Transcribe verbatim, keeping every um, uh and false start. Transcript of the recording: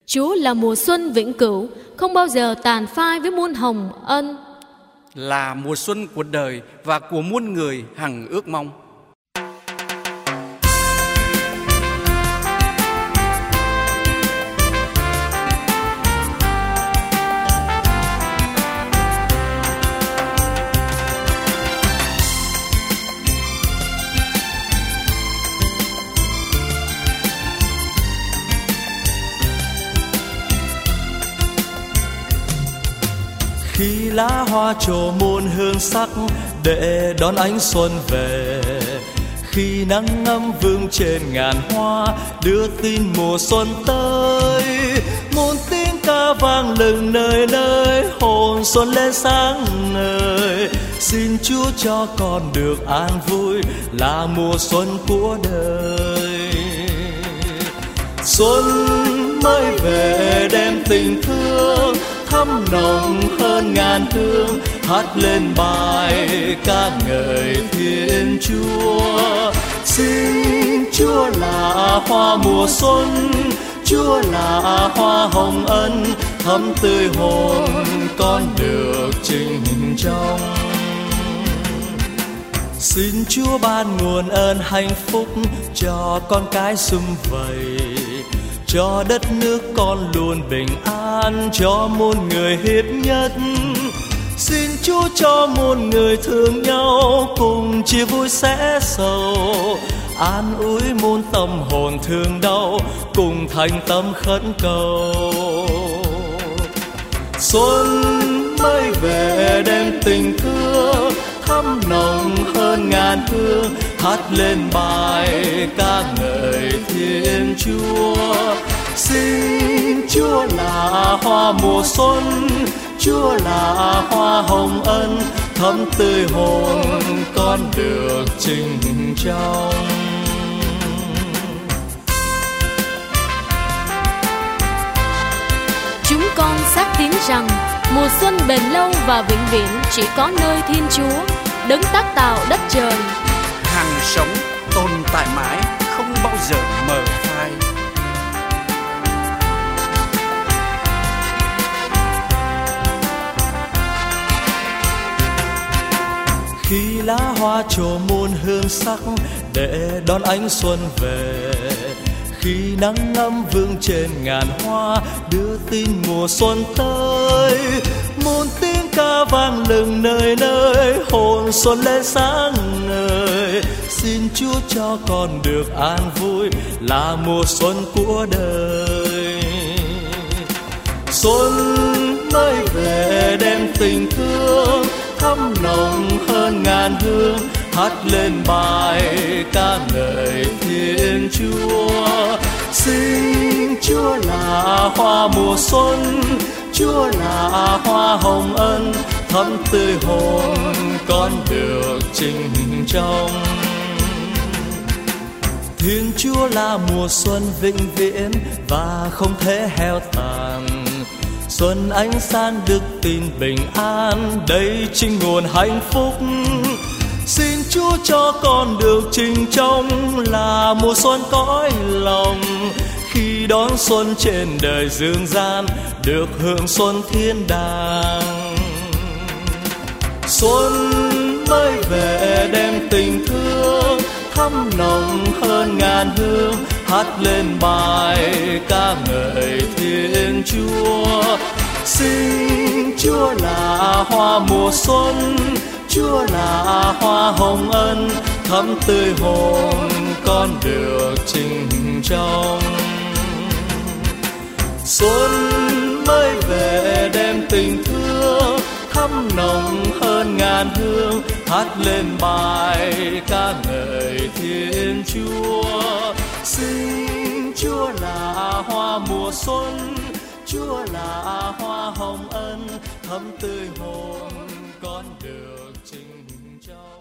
Chúa là mùa xuân vĩnh cửu, không bao giờ tàn phai với muôn hồng ân. Là mùa xuân của đời và của muôn người hằng ước mong. Khi lá hoa trổ muôn hương sắc để đón ánh xuân về, khi nắng ấm vương trên ngàn hoa đưa tin mùa xuân tới, muôn tiếng ca vang lừng nơi nơi, hồn xuân lên sáng ngời. Xin Chúa cho con được an vui, là mùa xuân của đời. Xuân mới về đem tình thương thắm nồng hơn ngàn hương, hát lên bài ca ngợi Thiên Chúa. Xin Chúa là hoa mùa xuân, Chúa là hoa hồng ân, thắm tươi hồn con được trình trong. Xin Chúa ban nguồn ơn hạnh phúc cho con cái sum vầy, cho đất nước con luôn bình an, cho muôn người hiệp nhất. Xin Chúa cho muôn người thương nhau, cùng chia vui sẻ sầu, an ủi muôn tâm hồn thương đau, cùng thành tâm khấn cầu. Xuân mới về đem tình thương thắm nồng hơn ngàn hương, hát lên bài ca ngợi Thiên Chúa. Xin Chúa là hoa mùa xuân, Chúa là hoa hồng ân, thắm tươi hồn con được trình trong. Chúng con xác tín rằng mùa xuân bền lâu và vĩnh viễn chỉ có nơi Thiên Chúa, đấng tác tạo đất trời, Hằng sống tồn tại mãi, không bao giờ mờ phai. Khi lá hoa trổ muôn hương sắc để đón ánh xuân về, khi nắng ấm vương trên ngàn hoa đưa tin mùa xuân tới, muôn tiếng ca vang lừng nơi nơi, hồn xuân lên sáng ngời. Xin Chúa cho con được an vui, là mùa xuân của đời. Xuân mới về đem tình thương thắm nồng hơn ngàn hương, hát lên bài ca ngợi Thiên Chúa. Xin Chúa là hoa mùa xuân, Chúa là hoa hồng ân, thắm tươi hồn con được trình trong. Thiên Chúa là mùa xuân vĩnh viễn và không thể heo tàn, xuân ánh sáng đức tin bình an, đây chính nguồn hạnh phúc. Xin Chúa cho con được trình trong, là mùa xuân cõi lòng, khi đón xuân trên đời dương gian, được hưởng xuân thiên đàng. Xuân mới về đem tình thương thắm nồng hơn ngàn hương, hát lên bài ca ngợi Thiên Chúa. Xin Chúa là hoa mùa xuân, Chúa là hoa hồng ân, thắm tươi hồn con được trình trong. Xuân mới về đem tình thương thắm nồng hơn ngàn hương, hát lên bài ca ngợi Thiên Chúa. Xin Chúa là hoa mùa xuân, Chúa là hoa hồng ân, thắm tươi hồn con được trình trong.